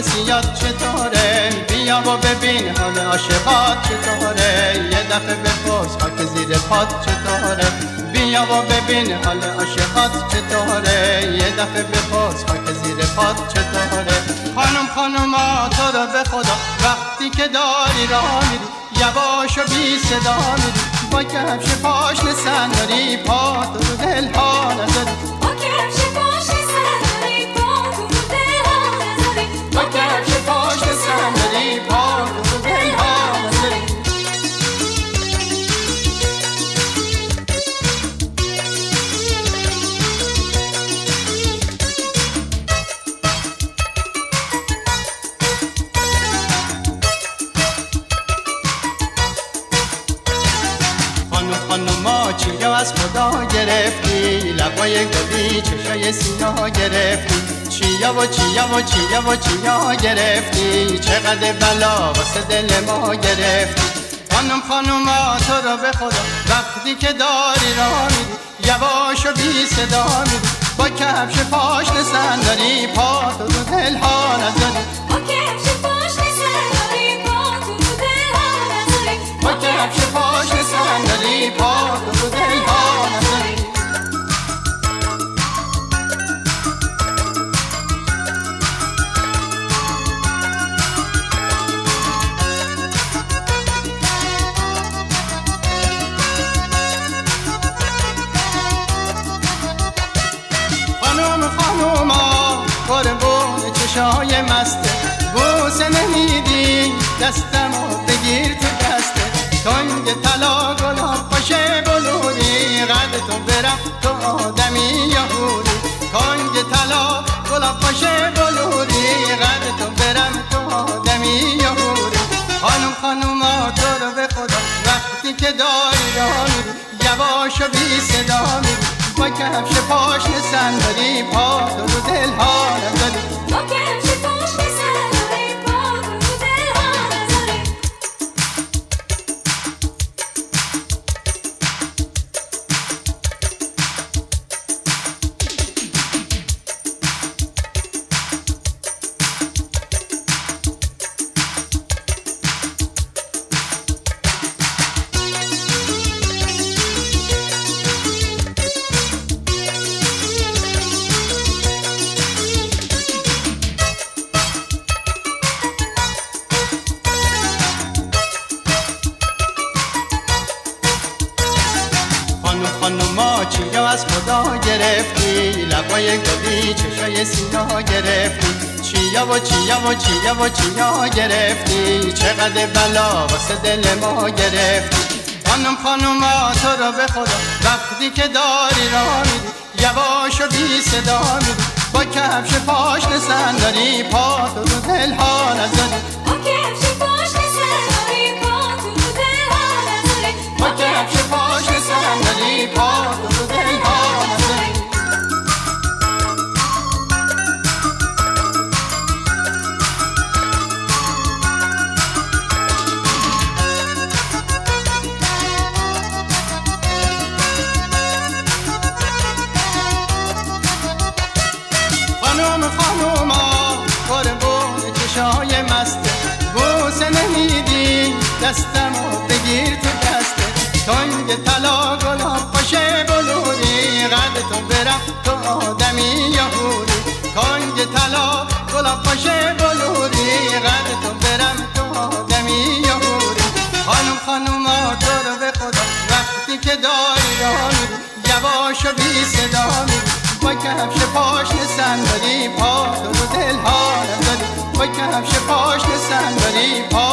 حسیات چطوره، بیا و ببین حال عاشقات چطوره، یه دفعه بپرس خاک زیر پات چطوره، بیا و ببین حال عاشقات چطوره، یه دفعه بپرس خاک زیر پات چطوره. خانوما تو رو به خدا وقتی که داری راه میری یواش و بی صدا میری، با کفش پاشنه صندلی پا تو رو دل ها نذاری، با کفش پاشنه صندلی پا تو رو دل ها نذاری، با کفش پاشنه صندلی پا تو رو دل ها نذاری. خانوما چیا از خدا گرفتی، لبای گلی چشای سیاه گرفتی، چیا و چیا و چیا و چیا گرفتی، چقدر بلا واسه دل ما گرفتی. خانوما تو رو به خدا وقتی که داری راه میری یواش و بی صدا میری، با کفش پاشنه صندلی پا تو رو دل ها نذاری، با کفش پاشنه صندلی پا تو رو دل ها نذاری، با کفش پاشنه صندلی پا تو رو دل ها نذاری. خانوما قربون چشای مسته، بوسه نمیدی دستمو بگیر تو دسته، تنگ طلا گلاب باشه بلوری، قد تو برم تو آدمی یا حوری، تنگ طلا گلاب باشه بلوری، قد تو برم تو آدمی یا حوری. خانوما تو رو به خدا وقتی که داری راه میری یواش و بی صدا میری، با کفش پاشنه صندلی پا تو رو دل ها نذاری، با کفش پاشنه صندلی پا تو رو دل ها نذاری. خانوما چیا از خدا گرفتی، لبای گلی چشای سیاه گرفتی، چیا و چیا و چیا و چیا گرفتی، چقدر بلا واسه دل ما گرفتی. خانوما تو رو به خدا وقتی که داری راه میری یواش و بی صدا میری، با کفش پاشنه صندلی پا تو رو دل ها نذاری، با کفش پاشنه صندلی پا تو رو دل ها نذاری، با کفش پاشنه صندلی پا تو رو دل ها نذاری. خانوما قربون چشای مسته، بوسه نمیدی دستمو بگیر تو دسته، تنگ طلا گلاب باشه بلوری، قد تو برم تو آدمی یا حوری، تنگ طلا گلاب باشه بلوری، قد تو برم تو آدمی یا حوری. خانوما تو رو به خدا وقتی که داری راه میری یواش و بی صدا میری، با کفش پاشنه صندلی پا تو رو دل ها نذاری، با کفش پاشنه صندلی پا